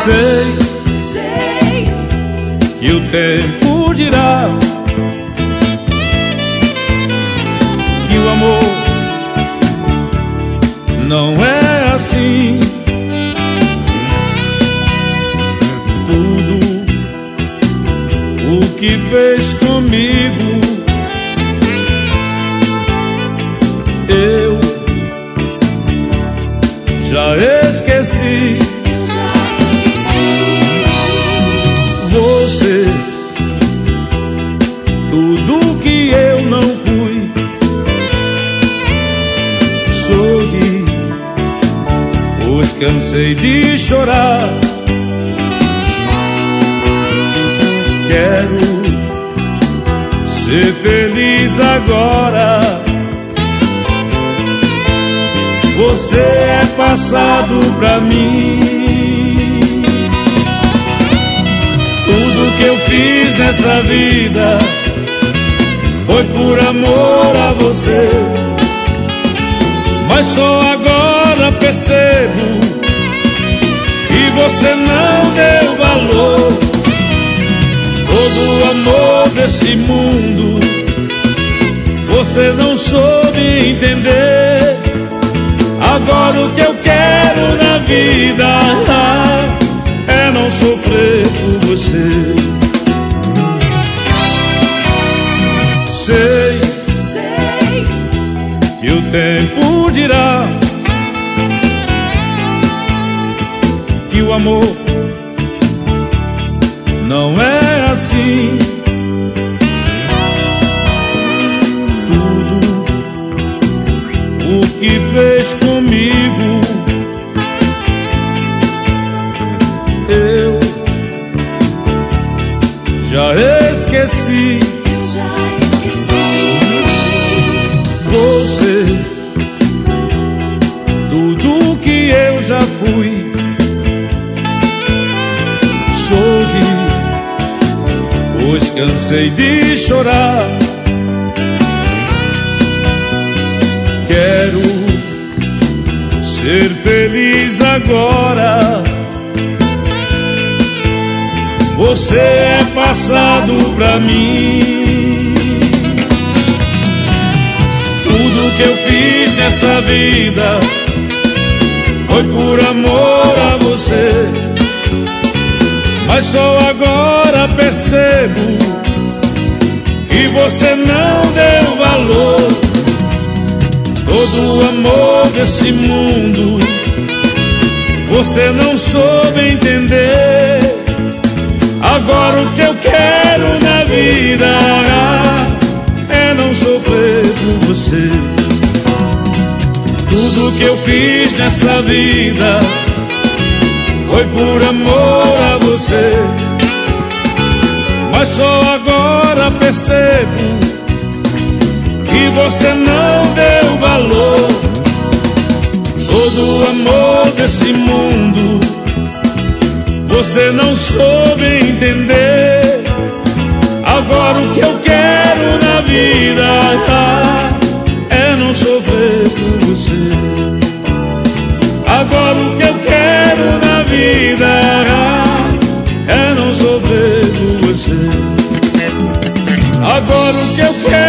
Sei que o tempo dirá que o amor não é assim. Tudo o que fez comigo eu já esqueci. Você, tudo que eu não fui. Sorri, pois cansei de chorar. Quero ser feliz agora. Você é passado pra mim. Tudo que eu fiz nessa vida foi por amor a você, mas só agora percebo que você não deu valor. Todo o amor desse mundo você não soube entender. Agora o que eu quero na vida é não sofrer por você. Sei que o tempo dirá que o amor não é assim. Tudo o que fez comigo eu já esqueci. Você, tudo que eu já fui. Sorri, pois cansei de chorar. Quero ser feliz agora. Você é passado pra mim. Tudo que eu fiz nessa vida foi por amor a você, mas só agora percebo que você não deu valor. Todo o amor desse mundo você não soube entender. Agora o que eu quero na vida é não sofrer por você. Tudo que eu fiz nessa vida foi por amor a você, mas só agora percebo que você não deu valor. Todo o amor desse mundo você não soube entender. Agora o que eu quero na vida é não sofrer por você. Agora o que eu quero na vida é não sofrer por você. Agora o que eu quero